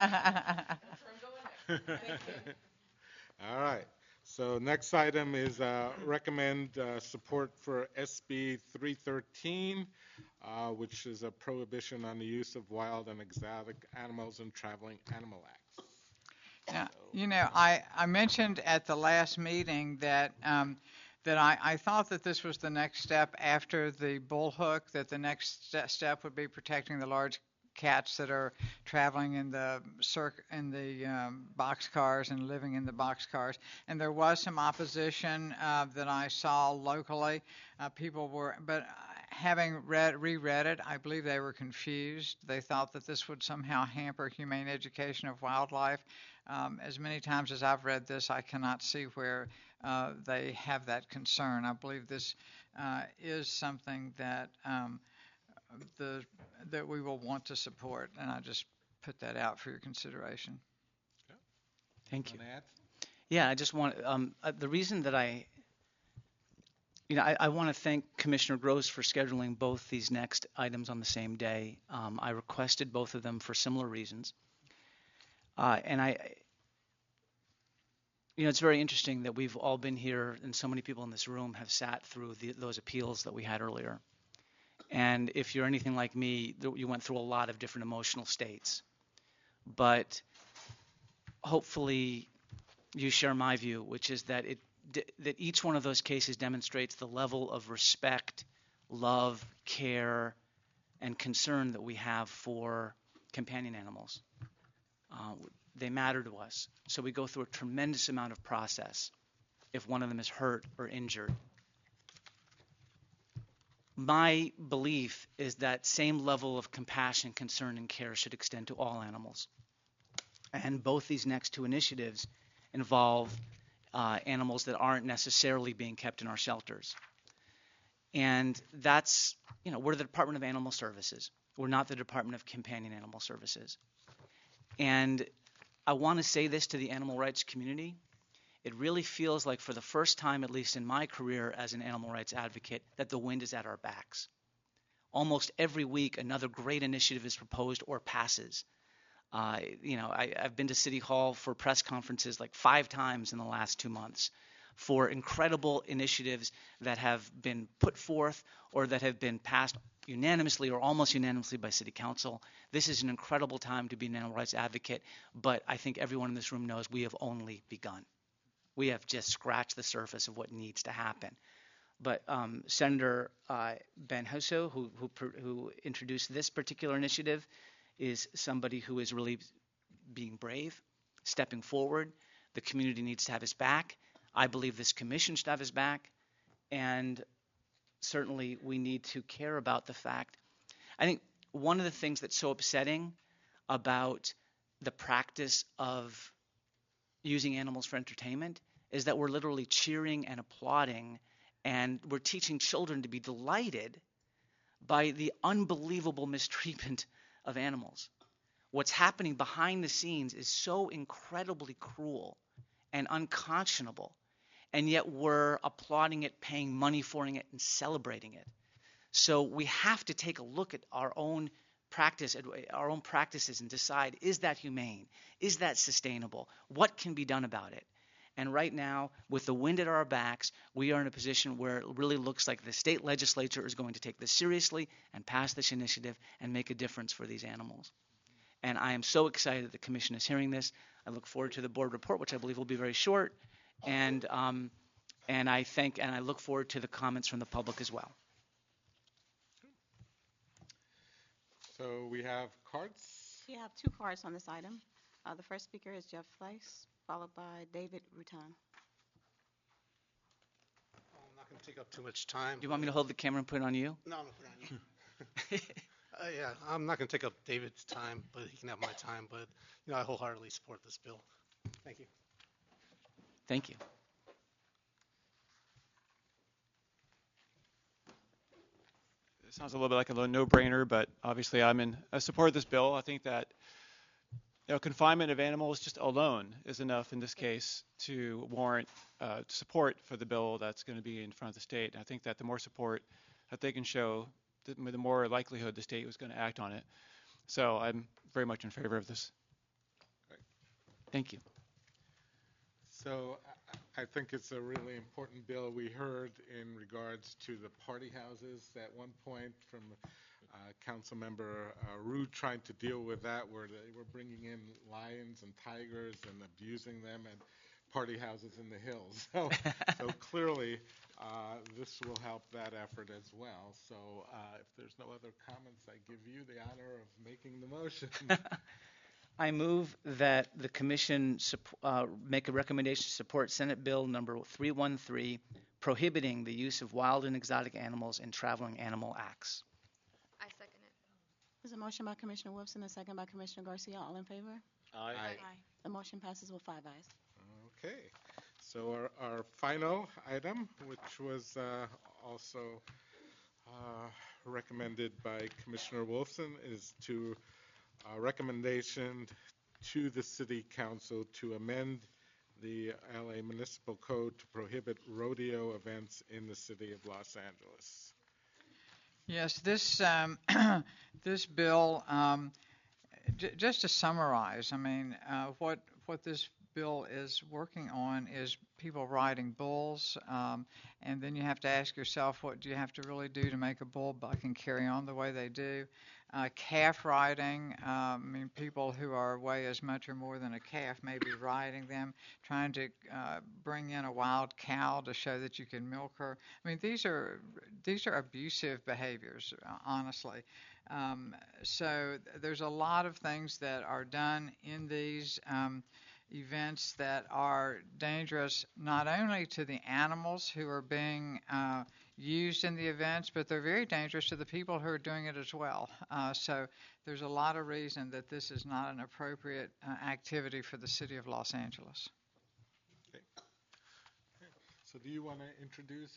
All right. So next item is recommend support for SB 313, which is a prohibition on the use of wild and exotic animals in traveling animal acts. Yeah, So, I mentioned at the last meeting that I thought that this was the next step after the bull hook, that the next step would be protecting the large cats that are traveling in the box cars and living in the box cars. And there was some opposition that I saw locally. People were, but having reread it, I believe they were confused. They thought that this would somehow hamper humane education of wildlife. As many times as I've read this, I cannot see where they have that concern. I believe this is something that the that we will want to support, and I just put that out for your consideration. yeah, Thank you. want to add? Yeah, I just want the reason that I want to thank Commissioner Gross for scheduling both these next items on the same day. I requested both of them for similar reasons, and it's very interesting that we've all been here, and so many people in this room have sat through those appeals that we had earlier. And if you're anything like me, you went through a lot of different emotional states. But hopefully you share my view, which is that that each one of those cases demonstrates the level of respect, love, care, and concern that we have for companion animals. They matter to us. So we go through a tremendous amount of process if one of them is hurt or injured. My belief is that same level of compassion, concern, and care should extend to all animals. And both these next two initiatives involve animals that aren't necessarily being kept in our shelters. And that's, we're the Department of Animal Services. We're not the Department of Companion Animal Services. And I want to say this to the animal rights community. It really feels like for the first time, at least in my career as an animal rights advocate, that the wind is at our backs. Almost every week, another great initiative is proposed or passes. I've been to City Hall for press conferences like 5 times in the last 2 months for incredible initiatives that have been put forth or that have been passed unanimously or almost unanimously by City Council. This is an incredible time to be an animal rights advocate, but I think everyone in this room knows we have only begun. We have just scratched the surface of what needs to happen. But Senator Ben Husso, who introduced this particular initiative, is somebody who is really being brave, stepping forward. The community needs to have his back. I believe this commission should have his back. And certainly we need to care about the fact. I think one of the things that's so upsetting about the practice of using animals for entertainment is that we're literally cheering and applauding, and we're teaching children to be delighted by the unbelievable mistreatment of animals. What's happening behind the scenes is so incredibly cruel and unconscionable, and yet we're applauding it, paying money for it, and celebrating it. So we have to take a look at our own practices and decide, is that humane? Is that sustainable? What can be done about it? And right now, with the wind at our backs, we are in a position where it really looks like the state legislature is going to take this seriously and pass this initiative and make a difference for these animals. And I am so excited that the commission is hearing this. I look forward to the board report, which I believe will be very short. And I look forward to the comments from the public as well. So we have cards. We have 2 cards on this item. The first speaker is Jeff Fleiss, followed by David Rutan. I'm not going to take up too much time. Do you want me to hold the camera and put it on you? No, I'm going to put it on you. Yeah, I'm not going to take up David's time, but he can have my time. But, I wholeheartedly support this bill. Thank you. Thank you. It sounds a little bit like a no-brainer, but obviously I support this bill. I think that confinement of animals just alone is enough in this case to warrant support for the bill that's going to be in front of the state. And I think that the more support that they can show, the more likelihood the state was going to act on it. So I'm very much in favor of this. Thank you. So I think it's a really important bill. We heard in regards to the party houses at one point from Councilmember Rude trying to deal with that, where they were bringing in lions and tigers and abusing them at party houses in the hills. So clearly, this will help that effort as well. So if there's no other comments, I give you the honor of making the motion. I move that the commission make a recommendation to support Senate Bill number 313, prohibiting the use of wild and exotic animals in traveling animal acts. I second it. There's a motion by Commissioner Wilson, a second by Commissioner Garcia. All in favor? Aye. The motion passes with 5 ayes. Okay, so our final item, which was also recommended by Commissioner Wilson, is to recommendation to the City Council to amend the LA Municipal Code to prohibit rodeo events in the city of Los Angeles. Yes, this this bill, just to summarize, I mean, what this bill is working on is people riding bulls, and then you have to ask yourself, what do you have to really do to make a bull buck and carry on the way they do? Calf riding, I mean, people who weigh as much or more than a calf may be riding them, trying to bring in a wild cow to show that you can milk her. I mean, these are abusive behaviors, honestly. So there's a lot of things that are done in these events that are dangerous not only to the animals who are being used in the events, but they're very dangerous to the people who are doing it as well. So there's a lot of reason that this is not an appropriate activity for the city of Los Angeles. Okay. So do you want to introduce?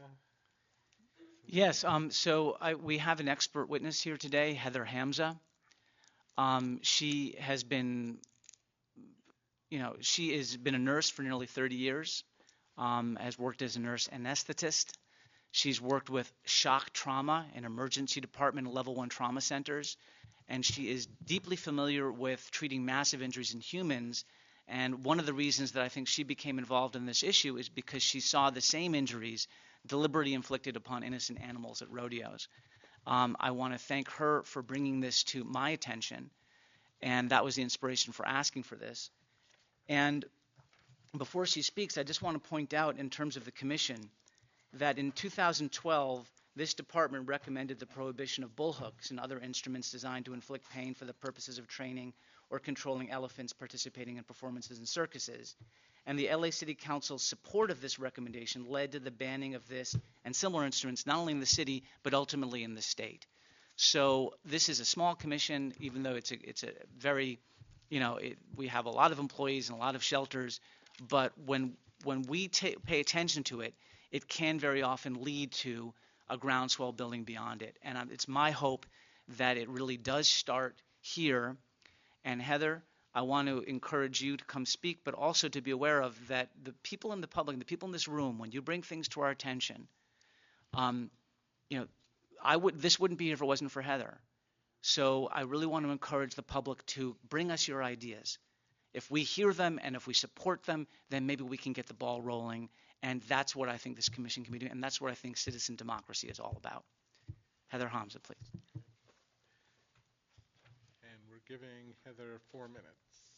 Yes, we have an expert witness here today, Heather Hamza. She has been a nurse for nearly 30 years, has worked as a nurse anesthetist. She's worked with shock trauma and emergency department level 1 trauma centers, and she is deeply familiar with treating massive injuries in humans. And one of the reasons that I think she became involved in this issue is because she saw the same injuries deliberately inflicted upon innocent animals at rodeos. I want to thank her for bringing this to my attention, and that was the inspiration for asking for this. And before she speaks, I just want to point out in terms of the commission that in 2012, this department recommended the prohibition of bullhooks and other instruments designed to inflict pain for the purposes of training or controlling elephants participating in performances in circuses. And the LA City Council's support of this recommendation led to the banning of this and similar instruments, not only in the city, but ultimately in the state. So this is a small commission, even though it's a very, we have a lot of employees and a lot of shelters, but when we pay attention to it, it can very often lead to a groundswell building beyond it. And it's my hope that it really does start here. And Heather, I want to encourage you to come speak, but also to be aware of that the people in the public, the people in this room, when you bring things to our attention, this wouldn't be here if it wasn't for Heather. So I really want to encourage the public to bring us your ideas. If we hear them and if we support them, then maybe we can get the ball rolling. And that's what I think this commission can be doing. And that's what I think citizen democracy is all about. Heather Hamza, please. And we're giving Heather 4 minutes.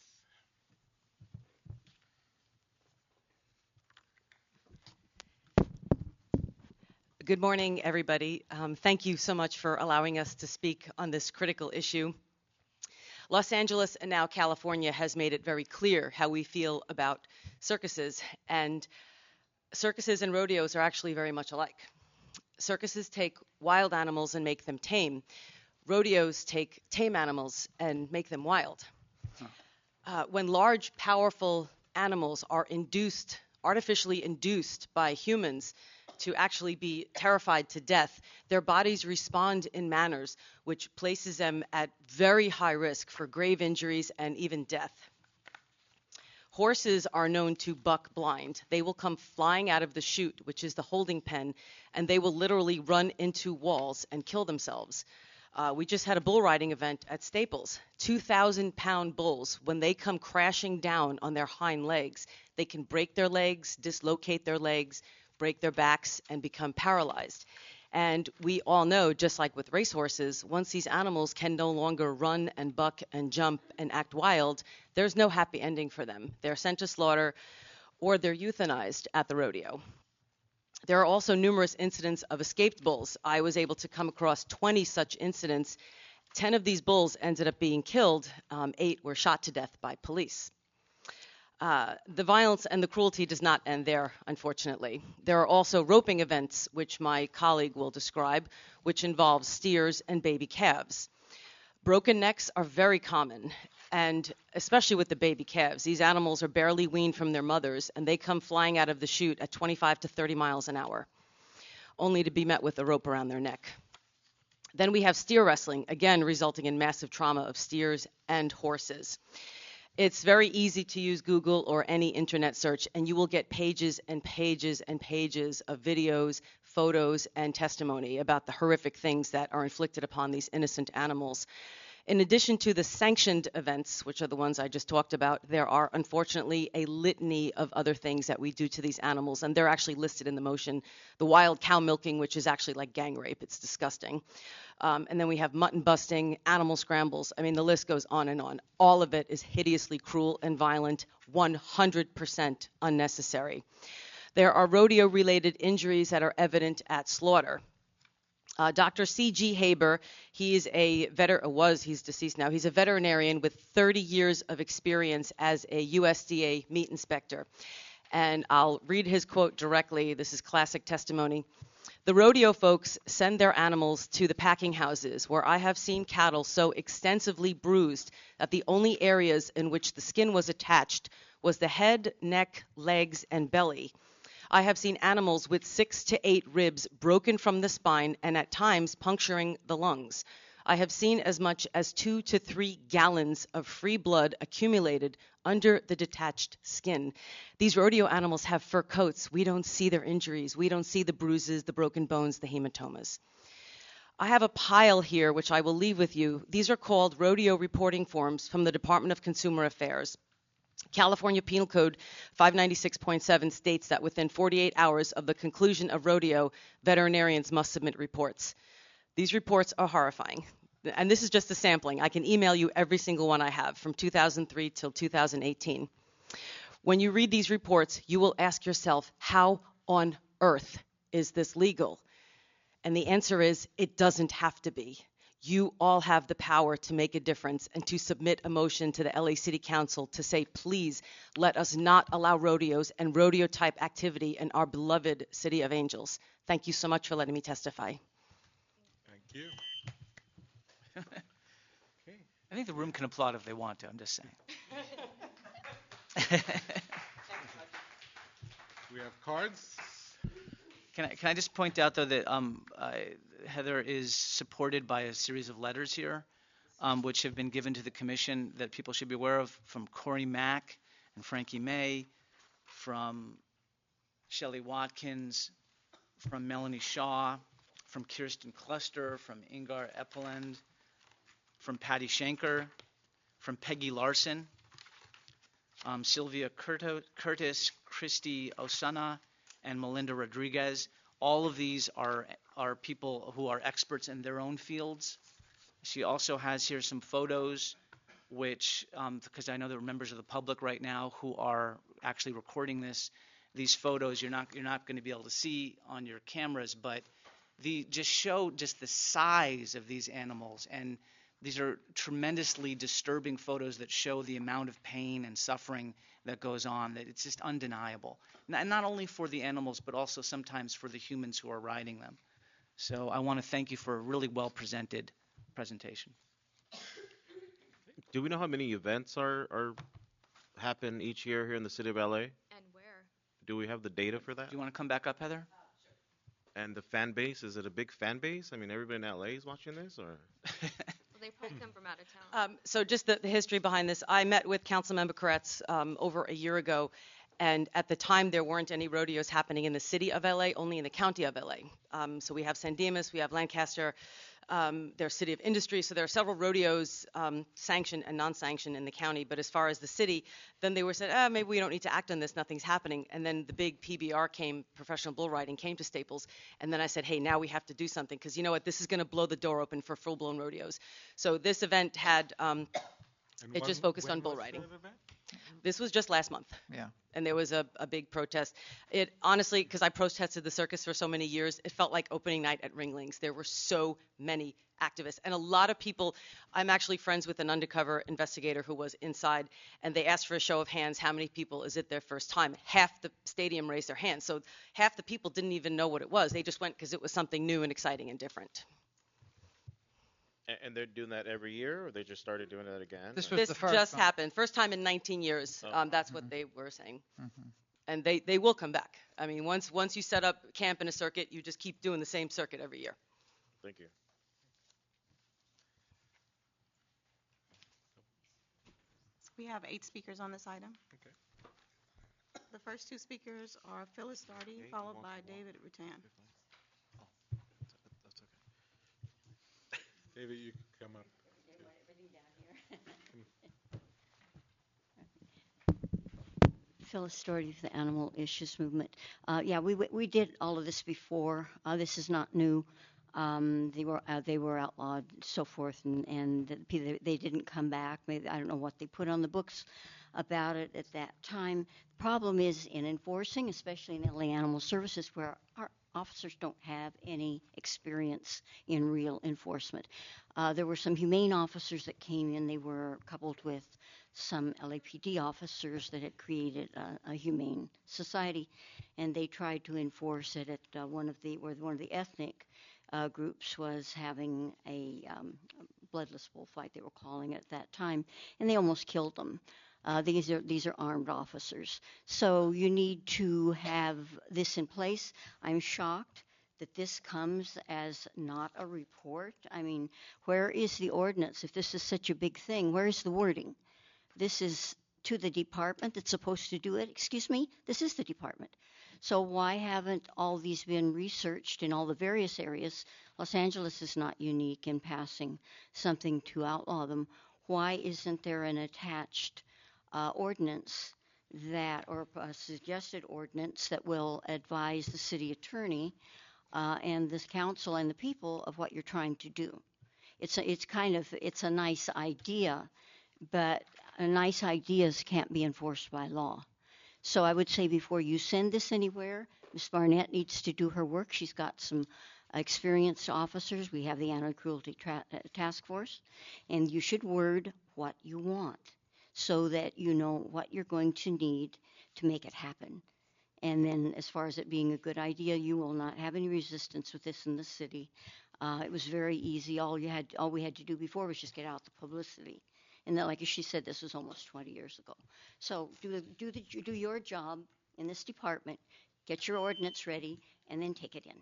Good morning, everybody. Thank you so much for allowing us to speak on this critical issue. Los Angeles and now California has made it very clear how we feel about circuses, and circuses and rodeos are actually very much alike. Circuses take wild animals and make them tame. Rodeos take tame animals and make them wild. When large, powerful animals are artificially induced by humans to actually be terrified to death, their bodies respond in manners which places them at very high risk for grave injuries and even death. Horses are known to buck blind. They will come flying out of the chute, which is the holding pen, and they will literally run into walls and kill themselves. We just had a bull riding event at Staples. 2,000-pound bulls, when they come crashing down on their hind legs, they can break their legs, dislocate their legs, break their backs, and become paralyzed. And we all know, just like with racehorses, once these animals can no longer run and buck and jump and act wild, there's no happy ending for them. They're sent to slaughter or they're euthanized at the rodeo. There are also numerous incidents of escaped bulls. I was able to come across 20 such incidents. 10 of these bulls ended up being killed. 8 were shot to death by police. The violence and the cruelty does not end there, unfortunately. There are also roping events, which my colleague will describe, which involve steers and baby calves. Broken necks are very common, and especially with the baby calves. These animals are barely weaned from their mothers, and they come flying out of the chute at 25 to 30 miles an hour, only to be met with a rope around their neck. Then we have steer wrestling, again resulting in massive trauma of steers and horses. It's very easy to use Google or any internet search, and you will get pages and pages and pages of videos, photos, and testimony about the horrific things that are inflicted upon these innocent animals. In addition to the sanctioned events, which are the ones I just talked about, there are unfortunately a litany of other things that we do to these animals, and they're actually listed in the motion. The wild cow milking, which is actually like gang rape. It's disgusting. And then we have mutton busting, animal scrambles. I mean, the list goes on and on. All of it is hideously cruel and violent, 100% unnecessary. There are rodeo-related injuries that are evident at slaughter. Dr. C.G. Haber, he's deceased now. He's a veterinarian with 30 years of experience as a USDA meat inspector. And I'll read his quote directly. This is classic testimony. The rodeo folks send their animals to the packing houses, where I have seen cattle so extensively bruised that the only areas in which the skin was attached was the head, neck, legs, and belly. I have seen animals with 6 to 8 ribs broken from the spine and at times puncturing the lungs. I have seen as much as 2 to 3 gallons of free blood accumulated under the detached skin. These rodeo animals have fur coats. We don't see their injuries. We don't see the bruises, the broken bones, the hematomas. I have a pile here, which I will leave with you. These are called rodeo reporting forms from the Department of Consumer Affairs. California Penal Code 596.7 states that within 48 hours of the conclusion of rodeo, veterinarians must submit reports. These reports are horrifying. And this is just a sampling. I can email you every single one I have from 2003 till 2018. When you read these reports, you will ask yourself, how on earth is this legal? And the answer is, it doesn't have to be. You all have the power to make a difference and to submit a motion to the LA City Council to say, please let us not allow rodeos and rodeo-type activity in our beloved City of Angels. Thank you so much for letting me testify. Thank you. Okay. I think the room can applaud if they want to. I'm just saying. We have cards. Can I just point out, though, that Heather is supported by a series of letters here, which have been given to the commission that people should be aware of, from Corey Mack and Frankie May, from Shelley Watkins, from Melanie Shaw, from Kirsten Cluster, from Ingar Epelend, from Patty Schenker, from Peggy Larson, Sylvia Curtis, Christy Osuna, and Melinda Rodriguez. All of these are people who are experts in their own fields. She also has here some photos, which, because I know there are members of the public right now who are actually recording this. These photos you're not going to be able to see on your cameras, but just show just the size of these animals. And these are tremendously disturbing photos that show the amount of pain and suffering that goes on, that it's just undeniable. And not only for the animals, but also sometimes for the humans who are riding them. So I want to thank you for a really well-presented presentation. Do we know how many events happen each year here in the city of LA? And where? Do we have the data for that? Do you want to come back up, Heather? And the fan base, is it a big fan base? I mean, everybody in LA is watching this, or? Well, they probably come from out of town. So just the history behind this. I met with Councilmember Koretz over a year ago, and at the time there weren't any rodeos happening in the city of LA, only in the county of LA. So we have San Dimas, we have Lancaster, They're city of industry, so there are several rodeos, sanctioned and non-sanctioned in the county. But as far as the city, then they were said, maybe we don't need to act on this. Nothing's happening. And then the big PBR came, professional bull riding, came to Staples. And then I said, hey, now we have to do something because you know what? This is going to blow the door open for full-blown rodeos. So this event had, it just focused on bull riding. This was just last month. Yeah. And there was a big protest. It honestly, because I protested the circus for so many years, it felt like opening night at Ringlings. There were so many activists and a lot of people. I'm actually friends with an undercover investigator who was inside, and they asked for a show of hands. How many people is it their first time? Half the stadium raised their hands. So half the people didn't even know what it was. They just went because it was something new and exciting and different. And they're doing that every year, or they just started doing that again? This was This the first just one. happened. First time in 19 years. That's what they were saying. And they will come back. I mean, once you set up camp in a circuit, you just keep doing the same circuit every year. Thank you. So we have 8 speakers on this item. Okay. The first 2 speakers are Phyllis Darty, followed by David Rutan. That's okay. David, you can come up. Phyllis Doherty of the Animal Issues Movement. Yeah, we did all of this before. This is not new. They were outlawed, so forth, and they didn't come back. Maybe I don't know what they put on the books about it at that time. The problem is in enforcing, especially in LA Animal Services, where our officers don't have any experience in real enforcement. There were some humane officers that came in. They were coupled with some LAPD officers that had created a humane society, and they tried to enforce it at one of the ethnic groups was having a bloodless bullfight, they were calling it at that time, and they almost killed them. These are armed officers. So you need to have this in place. I'm shocked that this comes as not a report. I mean, where is the ordinance? If this is such a big thing, where is the wording? This is to the department that's supposed to do it. Excuse me, this is the department. So why haven't all these been researched in all the various areas? Los Angeles is not unique in passing something to outlaw them. Why isn't there an attached ordinance that, or a suggested ordinance that will advise the city attorney and this council and the people of what you're trying to do? It's a nice idea, but nice ideas can't be enforced by law. So I would say before you send this anywhere, Ms. Barnett needs to do her work. She's got some experienced officers. We have the Anti-Cruelty Task Force, and you should word what you want so that you know what you're going to need to make it happen. And then as far as it being a good idea, you will not have any resistance with this in the city. It was very easy. All we had to do before was just get out the publicity. And then, like she said, this was almost 20 years ago. So do your job in this department, get your ordinance ready, and then take it in.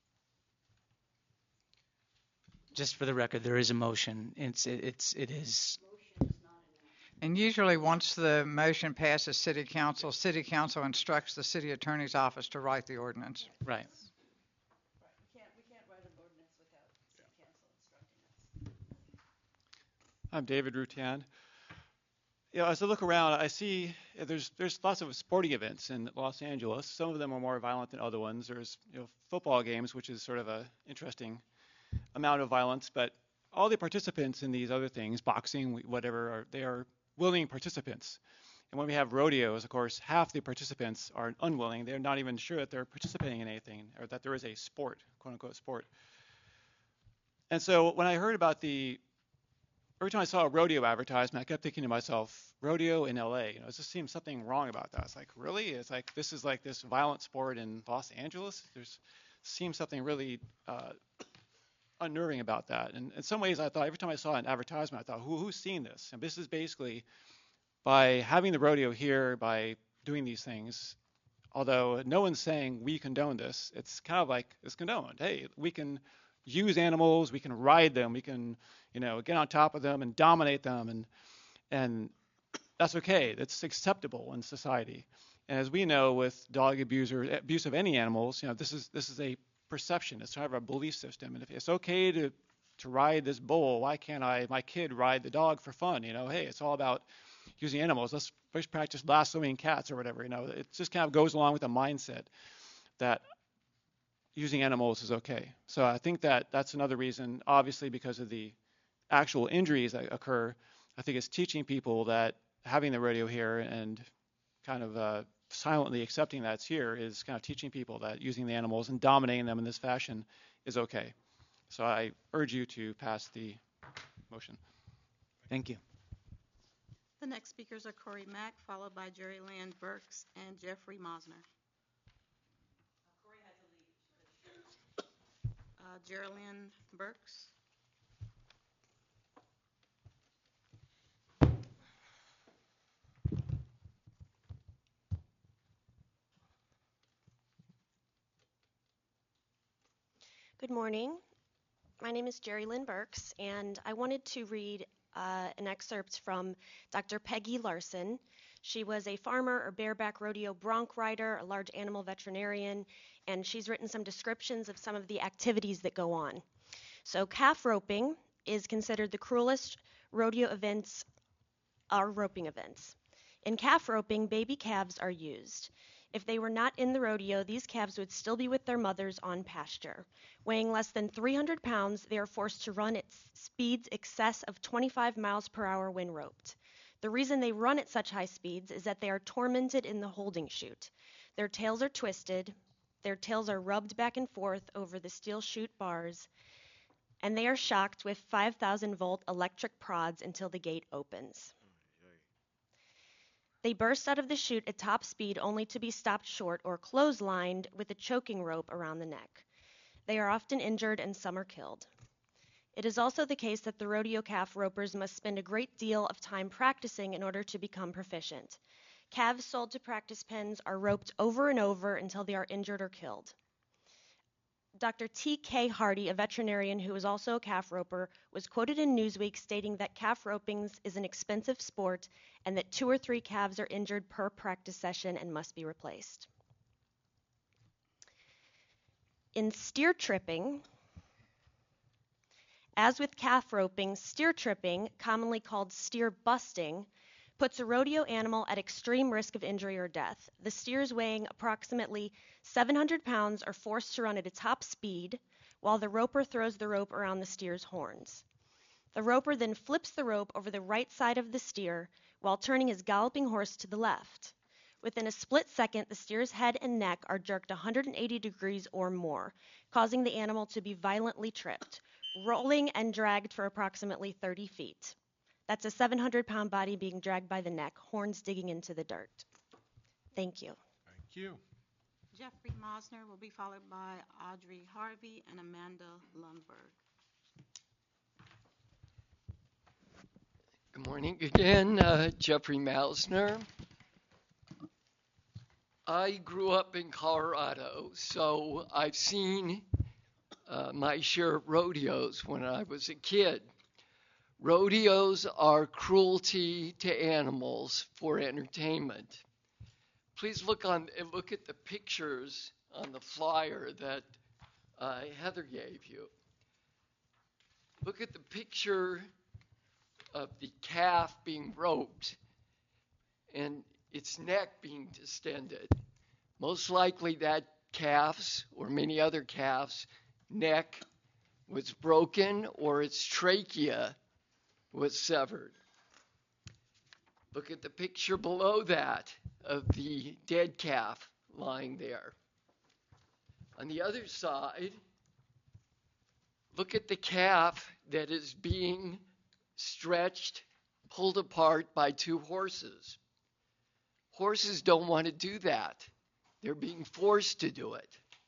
Just for the record, there is a motion. It is. And usually once the motion passes city council instructs the city attorney's office to write the ordinance. Right. We can't write an ordinance without city council instructing us. I'm David Rutan. As I look around, I see there's lots of sporting events in Los Angeles. Some of them are more violent than other ones. There's football games, which is sort of a interesting amount of violence. But all the participants in these other things, boxing, whatever, they are willing participants. And when we have rodeos, of course, half the participants are unwilling. They're not even sure that they're participating in anything or that there is a sport, quote unquote sport. And so when I heard about every time I saw a rodeo advertisement, I kept thinking to myself, rodeo in LA, it just seems something wrong about that. It's like, really? It's like, this is like this violent sport in Los Angeles? Seems something really unnerving about that. And in some ways, I thought every time I saw an advertisement, I thought, who's seen this? And this is basically by having the rodeo here, by doing these things, although no one's saying we condone this, it's kind of like it's condoned. Hey, we can use animals, we can ride them, we can, get on top of them and dominate them, and that's okay. That's acceptable in society. And as we know, with dog abuse or abuse of any animals, this is a perception. It's kind of a belief system. And if it's okay to ride this bull. Why can't my kid ride the dog for fun? Hey, it's all about using animals. Let's practice lassoing cats or whatever. It just kind of goes along with the mindset that using animals is okay. So I think that's another reason, obviously because of the actual injuries that occur. I think it's teaching people that having the rodeo here and kind of silently accepting that it's here is kind of teaching people that using the animals and dominating them in this fashion is okay. So I urge you to pass the motion. Thank you. The next speakers are Corey Mack, followed by Jerry Lynn Burks and Jeffrey Mosner. Jerry Lynn Burks. Good morning. My name is Jerry Lynn Burks, and I wanted to read an excerpt from Dr. Peggy Larson. She was a farmer or bareback rodeo bronc rider, a large animal veterinarian, and she's written some descriptions of some of the activities that go on. So calf roping is considered the cruelest rodeo events are roping events. In calf roping, baby calves are used. If they were not in the rodeo, these calves would still be with their mothers on pasture. Weighing less than 300 pounds, they are forced to run at speeds excess of 25 miles per hour when roped. The reason they run at such high speeds is that they are tormented in the holding chute. Their tails are twisted, their tails are rubbed back and forth over the steel chute bars, and they are shocked with 5,000-volt electric prods until the gate opens. They burst out of the chute at top speed only to be stopped short or clotheslined with a choking rope around the neck. They are often injured and some are killed. It is also the case that the rodeo calf ropers must spend a great deal of time practicing in order to become proficient. Calves sold to practice pens are roped over and over until they are injured or killed. Dr. T.K. Hardy, a veterinarian who is also a calf roper, was quoted in Newsweek stating that calf roping is an expensive sport and that 2 or 3 calves are injured per practice session and must be replaced. In steer tripping, as with calf roping, steer tripping, commonly called steer busting, puts a rodeo animal at extreme risk of injury or death. The steers weighing approximately 700 pounds are forced to run at a top speed while the roper throws the rope around the steer's horns. The roper then flips the rope over the right side of the steer while turning his galloping horse to the left. Within a split second, the steer's head and neck are jerked 180 degrees or more, causing the animal to be violently tripped, rolling and dragged for approximately 30 feet. That's a 700-pound body being dragged by the neck, horns digging into the dirt. Thank you. Thank you. Jeffrey Mosner will be followed by Audrey Harvey and Amanda Lundberg. Good morning again, Jeffrey Mosner. I grew up in Colorado, so I've seen my share of rodeos when I was a kid. Rodeos are cruelty to animals for entertainment. Please look at the pictures on the flyer that Heather gave you. Look at the picture of the calf being roped and its neck being distended. Most likely that calf's or many other calves' neck was broken or its trachea was severed. Look at the picture below that of the dead calf lying there. On the other side, look at the calf that is being stretched, pulled apart by 2 horses. Horses don't want to do that. They're being forced to do it.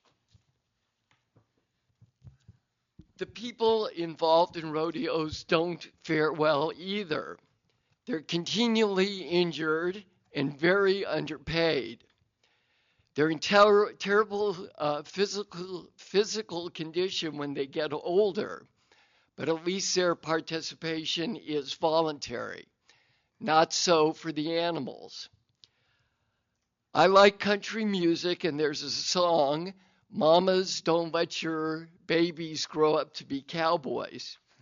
The people involved in rodeos don't fare well either. They're continually injured and very underpaid. They're in terrible physical condition when they get older, but at least their participation is voluntary. Not so for the animals. I like country music, and there's a song, "Mamas, don't let your babies grow up to be cowboys."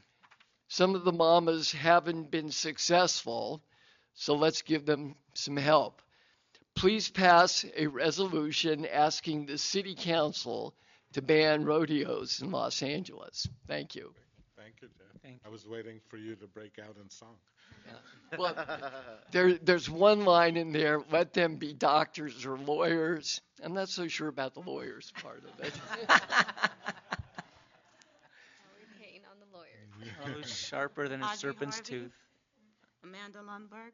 Some of the mamas haven't been successful, so let's give them some help. Please pass a resolution asking the city council to ban rodeos in Los Angeles. Thank you. Thank you, Jeff. I was waiting for you to break out in song. Well, there's one line in there, let them be doctors or lawyers. I'm not so sure about the lawyers part of it. On the lawyers. Oh, sharper than a Audrey serpent's Harvey. tooth. Amanda Lundberg.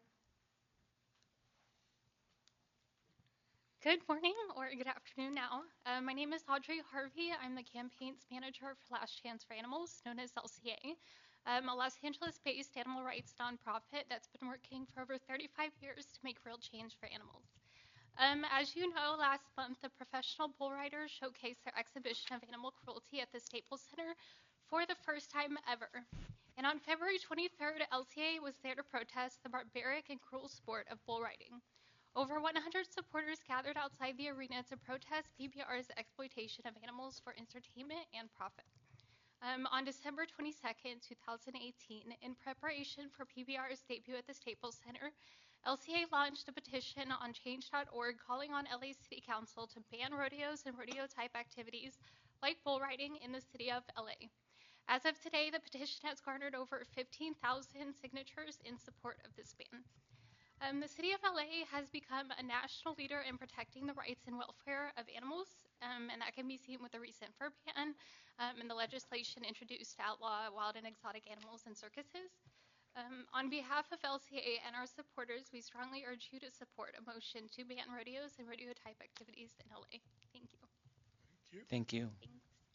Good morning or good afternoon now. My name is Audrey Harvey. I'm the campaigns manager for Last Chance for Animals, known as LCA. A Los Angeles-based animal rights nonprofit that's been working for over 35 years to make real change for animals. As you know, last month, the professional bull riders showcased their exhibition of animal cruelty at the Staples Center for the first time ever. And on February 23rd, LCA was there to protest the barbaric and cruel sport of bull riding. Over 100 supporters gathered outside the arena to protest PBR's exploitation of animals for entertainment and profit. On December 22nd, 2018, in preparation for PBR's debut at the Staples Center, LCA launched a petition on change.org calling on LA City Council to ban rodeos and rodeo-type activities like bull riding in the city of LA. As of today, the petition has garnered over 15,000 signatures in support of this ban. The city of LA has become a national leader in protecting the rights and welfare of animals, and that can be seen with the recent fur ban and the legislation introduced to outlaw wild and exotic animals in circuses. On behalf of LCA and our supporters, we strongly urge you to support a motion to ban rodeos and rodeo-type activities in LA. Thank you. Thank you. Thanks.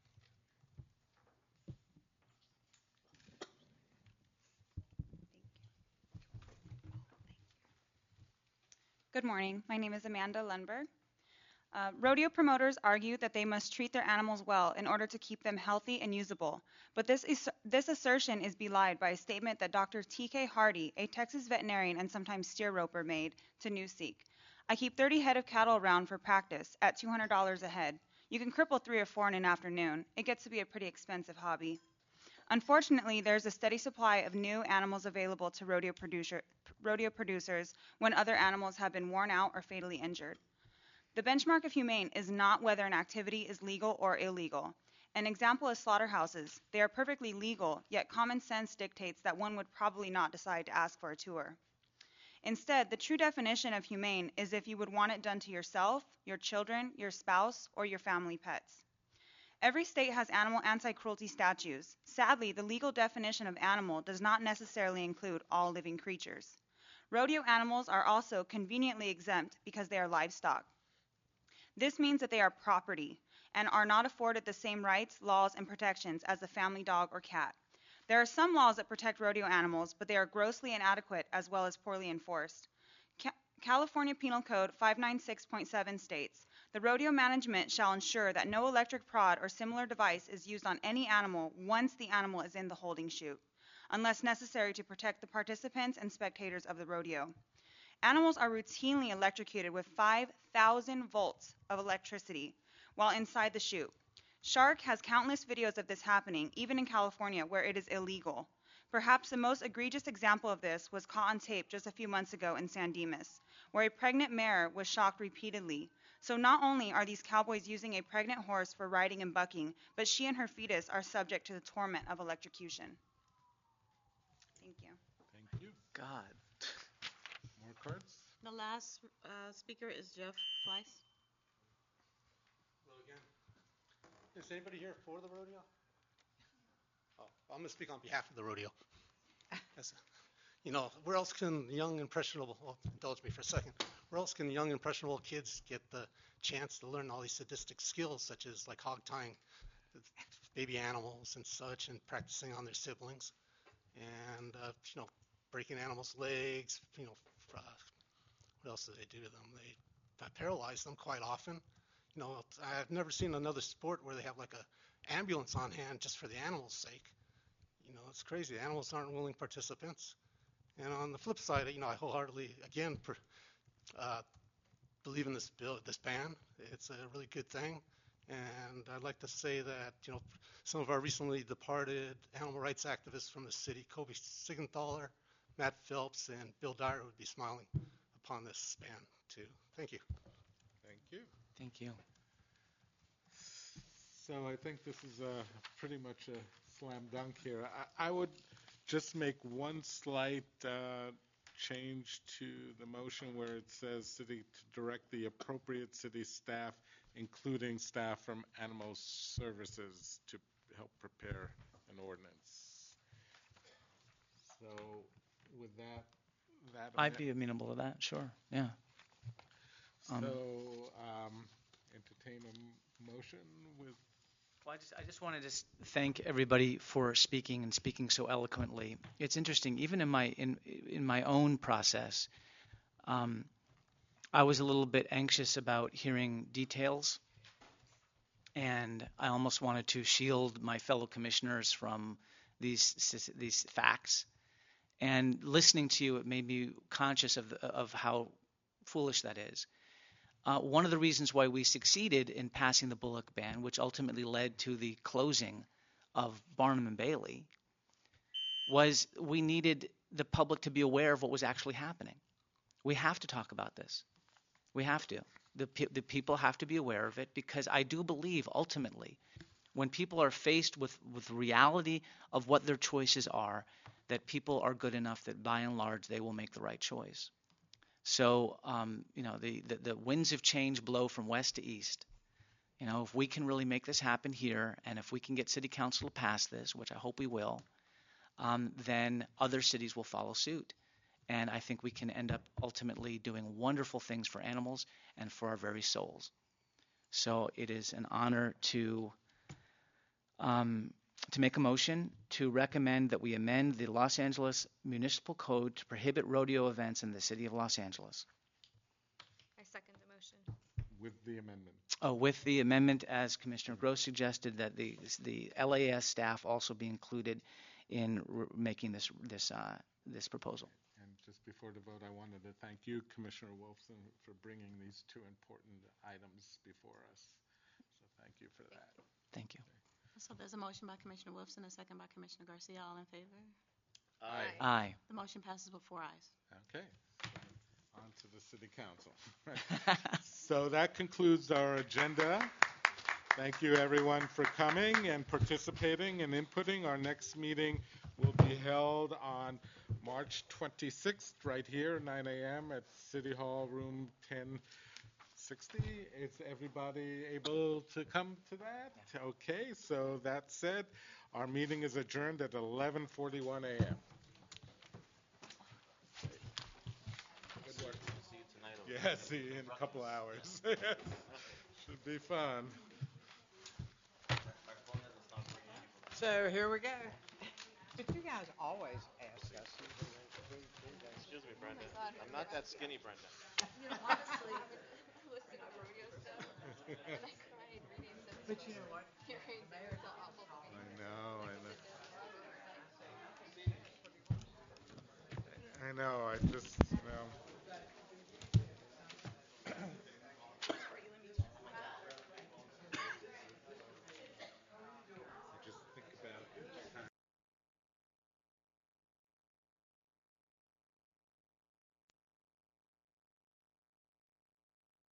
Good morning. My name is Amanda Lundberg. Rodeo promoters argue that they must treat their animals well in order to keep them healthy and usable. But this assertion is belied by a statement that Dr. T.K. Hardy, a Texas veterinarian and sometimes steer roper, made to Newsseek. I keep 30 head of cattle around for practice at $200 a head. You can cripple 3 or 4 in an afternoon. It gets to be a pretty expensive hobby. Unfortunately, there's a steady supply of new animals available to rodeo producers when other animals have been worn out or fatally injured. The benchmark of humane is not whether an activity is legal or illegal. An example is slaughterhouses. They are perfectly legal, yet common sense dictates that one would probably not decide to ask for a tour. Instead, the true definition of humane is if you would want it done to yourself, your children, your spouse, or your family pets. Every state has animal anti-cruelty statutes. Sadly, the legal definition of animal does not necessarily include all living creatures. Rodeo animals are also conveniently exempt because they are livestock. This means that they are property and are not afforded the same rights, laws, and protections as a family dog or cat. There are some laws that protect rodeo animals, but they are grossly inadequate as well as poorly enforced. California Penal Code 596.7 states, "The rodeo management shall ensure that no electric prod or similar device is used on any animal once the animal is in the holding chute, unless necessary to protect the participants and spectators of the rodeo." Animals are routinely electrocuted with 5,000 volts of electricity while inside the chute. Shark has countless videos of this happening, even in California, where it is illegal. Perhaps the most egregious example of this was caught on tape just a few months ago in San Dimas, where a pregnant mare was shocked repeatedly. So not only are these cowboys using a pregnant horse for riding and bucking, but she and her fetus are subject to the torment of electrocution. Thank you. Thank you. God. More cards? The last speaker is Jeff Fleiss. Hello again. Is anybody here for the rodeo? Oh, I'm going to speak on behalf of the rodeo. Where else can young, impressionable, indulge me for a second, where else can young, impressionable kids get the chance to learn all these sadistic skills, such as like hog tying baby animals and such, and practicing on their siblings, and, breaking animals' legs, what else do they do to them? They paralyze them quite often. I've never seen another sport where they have like a ambulance on hand just for the animals' sake. It's crazy. The animals aren't willing participants. And on the flip side, I wholeheartedly, again, believe in this bill, this ban. It's a really good thing. And I'd like to say that, some of our recently departed animal rights activists from the city, Kobe Sigenthaler, Matt Phelps, and Bill Dyer, would be smiling upon this ban too. Thank you. Thank you. Thank you. So I think this is pretty much a slam dunk here. I would just make one slight change to the motion where it says city to direct the appropriate city staff, including staff from animal services, to help prepare an ordinance. So with that I'd be amenable to that, sure. Yeah. Entertain a motion with. Well, I just wanted to thank everybody for speaking and speaking so eloquently. It's interesting, even in my own process, I was a little bit anxious about hearing details, and I almost wanted to shield my fellow commissioners from these facts. And listening to you, it made me conscious of how foolish that is. One of the reasons why we succeeded in passing the bullock ban, which ultimately led to the closing of Barnum and Bailey, was we needed the public to be aware of what was actually happening. We have to talk about this. We have to. The people have to be aware of it, because I do believe ultimately when people are faced with reality of what their choices are, that people are good enough that by and large they will make the right choice. So, the winds of change blow from west to east. If we can really make this happen here, and if we can get City Council to pass this, which I hope we will, then other cities will follow suit. And I think we can end up ultimately doing wonderful things for animals and for our very souls. So it is an honor to make a motion to recommend that we amend the Los Angeles Municipal Code to prohibit rodeo events in the city of Los Angeles. I second the motion. With the amendment. With the amendment, as Commissioner Gross suggested, that the LAS staff also be included in making this proposal. And just before the vote, I wanted to thank you, Commissioner Wolfson, for bringing these two important items before us. So thank you for that. Thank you. So there's a motion by Commissioner Wolfson, a second by Commissioner Garcia. All in favor? Aye. Aye. The motion passes with 4 ayes. Okay. On to the City Council. So that concludes our agenda. Thank you, everyone, for coming and participating and inputting. Our next meeting will be held on March 26th, right here, 9 a.m. at City Hall, room 1060. Is everybody able to come to that? Okay, so that said, our meeting is adjourned at 11:41 a.m. Good work. See you tonight. Yeah, see you in a couple hours. Should be fun. So here we go. But you guys always ask us. Excuse me, Brenda. I'm not that skinny, Brenda. Honestly, listening to rodeo stuff, and I cried reading some. But you know what? Hearing they're so awful for me. I know. I know. I just,